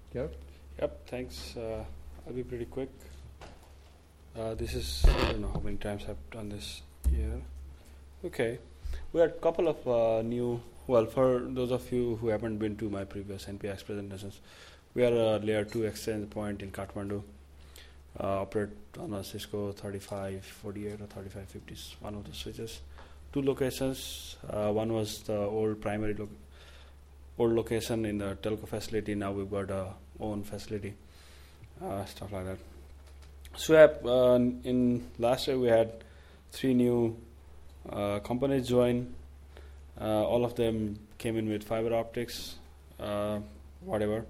Yep. Yep, thanks. I'll be pretty quick. This is, I don't know how many times I've done this here. Okay. We had a couple of for those of you who haven't been to my previous NPX presentations, we are a layer 2 exchange point in Kathmandu. Operate on a Cisco 3548 or 3550, one of the switches. Two locations. One was the old old location in the telco facility. Now we've got our own facility, stuff like that. So in last year we had 3 new companies join. All of them came in with fiber optics, whatever.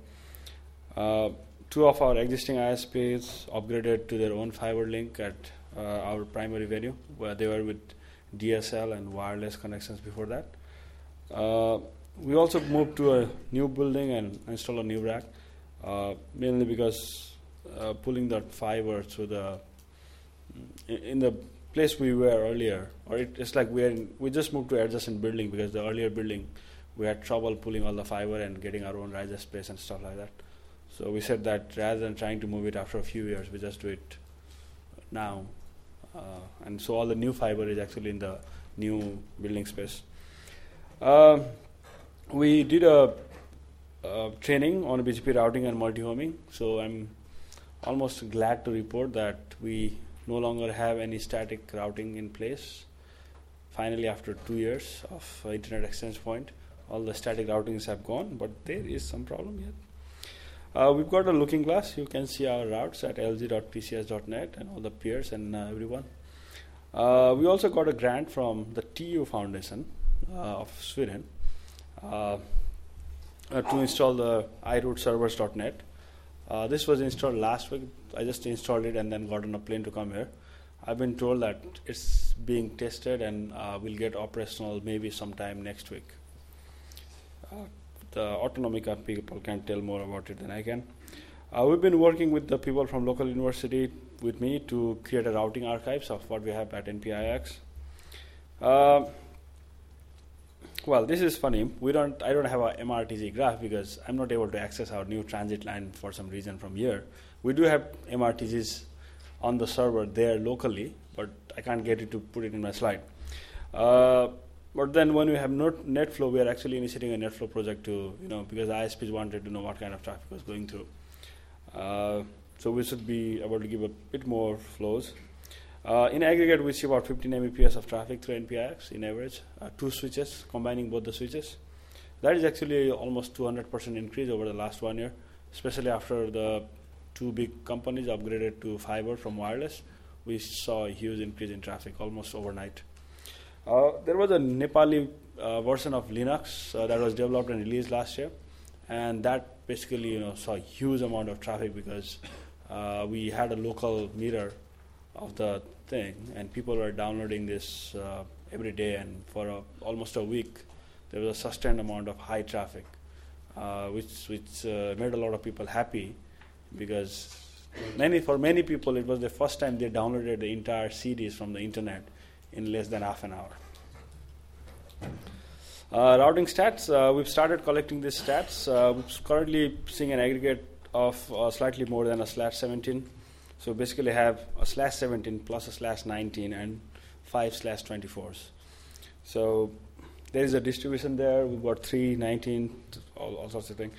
2 of our existing ISPs upgraded to their own fiber link at our primary venue, where they were with DSL and wireless connections before that. We also moved to a new building and installed a new rack, mainly because pulling that fiber through in the place we were earlier, or it's like we just moved to adjacent building because the earlier building we had trouble pulling all the fiber and getting our own riser space and stuff like that. So we said that rather than trying to move it after a few years, we just do it now. And so all the new fiber is actually in the new building space. We did a training on BGP routing and multi-homing. So I'm almost glad to report that we no longer have any static routing in place. Finally, after 2 years of Internet Exchange Point, all the static routings have gone, but there is some problem yet. We've got a looking glass. You can see our routes at lg.pcs.net and all the peers and everyone. We also got a grant from the TU Foundation of Sweden to install the iRootServers.net. This was installed last week. I just installed it and then got on a plane to come here. I've been told that it's being tested and will get operational maybe sometime next week. The Autonomica people can tell more about it than I can. We've been working with the people from local university with me to create a routing archives of what we have at NPIX. Well, this is funny. I don't have a MRTG graph because I'm not able to access our new transit line for some reason from here. We do have MRTGs on the server there locally, but I can't get it to put it in my slide. But then when we have NetFlow, we are actually initiating a NetFlow project because the ISPs wanted to know what kind of traffic was going through. So we should be able to give a bit more flows. In aggregate, we see about 15 Mbps of traffic through NPIX in average, 2 switches, combining both the switches. That is actually almost 200% increase over the last 1 year, especially after the 2 big companies upgraded to fiber from wireless. We saw a huge increase in traffic almost overnight. There was a Nepali version of Linux that was developed and released last year, and that basically saw a huge amount of traffic because we had a local mirror of the thing, and people were downloading this every day, and for almost a week there was a sustained amount of high traffic, which made a lot of people happy because for many people it was the first time they downloaded the entire CDs from the internet in less than half an hour. Routing stats, we've started collecting these stats. We're currently seeing an aggregate of slightly more than a /17. So basically have a /17 plus a /19 and 5/24s. So there is a distribution there. We've got 3, 19, all sorts of things.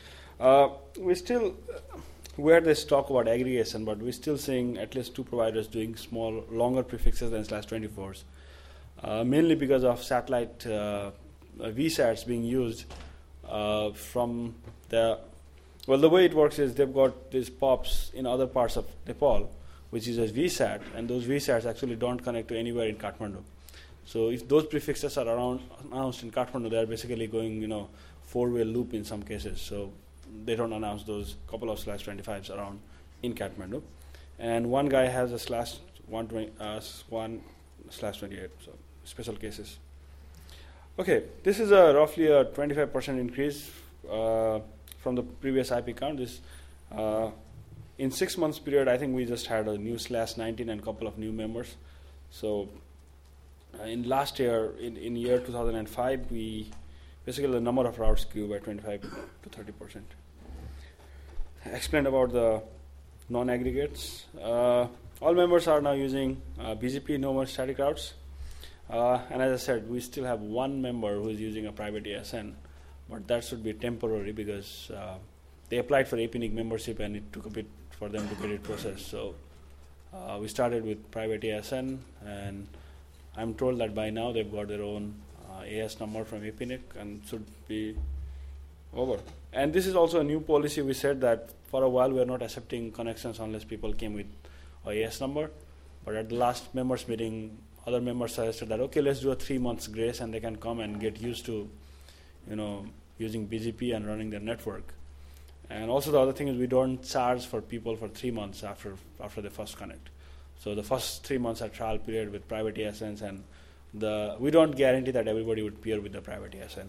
We had this talk about aggregation, but we're still seeing at least 2 providers doing longer prefixes than /24s. Mainly because of satellite VSATs being used from the way it works is they've got these POPs in other parts of Nepal, which is a VSAT, and those VSATs actually don't connect to anywhere in Kathmandu. So if those prefixes are announced in Kathmandu, they're basically going 4-way loop in some cases. So they don't announce those couple of /25s around in Kathmandu. And one guy has a /1/28, so special cases. Okay, this is roughly a 25% increase from the previous IP count. In 6 months period, I think we just had a new /19 and a couple of new members. So in last year, in year 2005, basically the number of routes grew by 25 to 30%. explained about the non-aggregates. All members are now using BGP, no more static routes. And as I said, we still have one member who is using a private ASN, but that should be temporary because they applied for APNIC membership and it took a bit for them to get it processed. So we started with private ASN, and I'm told that by now they've got their own AS number from APNIC and should be over. And this is also a new policy. We said that for a while we are not accepting connections unless people came with a AS number. But at the last members meeting, other members suggested that, okay, let's do a 3 months grace and they can come and get used to, using BGP and running their network. And also the other thing is we don't charge for people for 3 months after they first connect. So the first 3 months are trial period with private ASNs, and we don't guarantee that everybody would peer with the private ASN.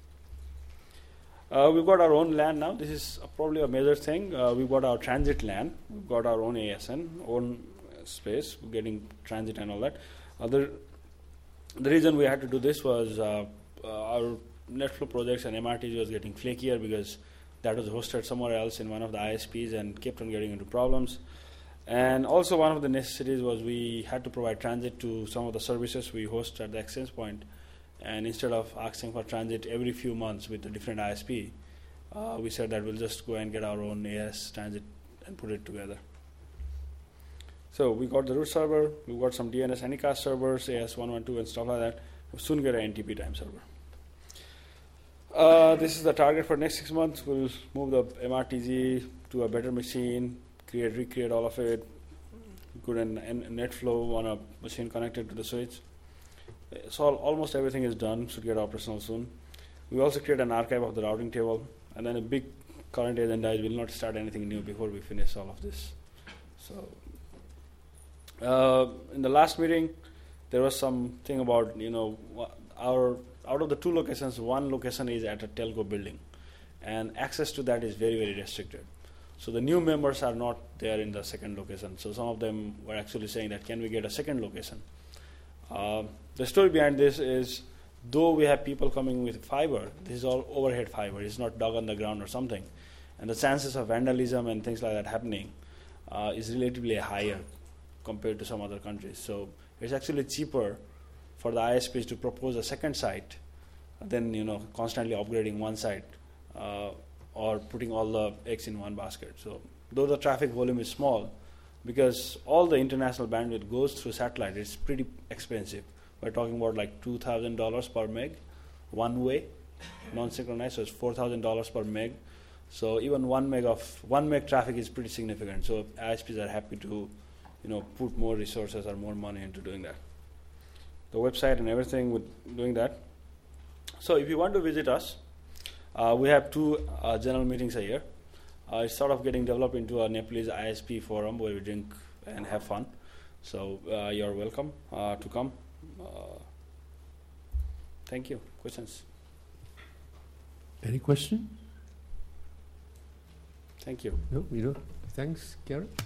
We've got our own LAN now. This is probably a major thing. We've got our transit LAN. We've got our own ASN, own space, getting transit and all that. The reason we had to do this was our NetFlow projects and MRTG was getting flakier because that was hosted somewhere else in one of the ISPs and kept on getting into problems. And also one of the necessities was we had to provide transit to some of the services we host at the exchange point. And instead of asking for transit every few months with a different ISP, we said that we'll just go and get our own AS transit and put it together. So we got the root server, we got some DNS Anycast servers, AS112 and stuff like that. We'll soon get an NTP time server. This is the target for next 6 months. We'll move the MRTG to a better machine, recreate all of it, good and NetFlow on a machine connected to the switch. So almost everything is done, should get operational soon. We also create an archive of the routing table, and then a big current agenda is we'll not start anything new before we finish all of this. So in the last meeting, there was something about, out of the 2 locations, 1 location is at a telco building, and access to that is very, very restricted. So the new members are not there in the second location. So some of them were actually saying that, can we get a second location? The story behind this is, though we have people coming with fiber, this is all overhead fiber. It's not dug on the ground or something. And the chances of vandalism and things like that happening is relatively higher compared to some other countries. So it's actually cheaper for the ISPs to propose a second site than constantly upgrading one site or putting all the eggs in one basket. So though the traffic volume is small, because all the international bandwidth goes through satellite, it's pretty expensive. We're talking about like $2,000 per meg, one way, non-synchronized, so it's $4,000 per meg. So even 1 meg traffic is pretty significant. So ISPs are happy to, put more resources or more money into doing that. The website and everything with doing that. So if you want to visit us, we have 2 general meetings a year. It's sort of getting developed into a Nepalese ISP forum where we drink and have fun. So you're welcome to come. Thank you. Questions? Any question? Thank you. No, Thanks, Karen.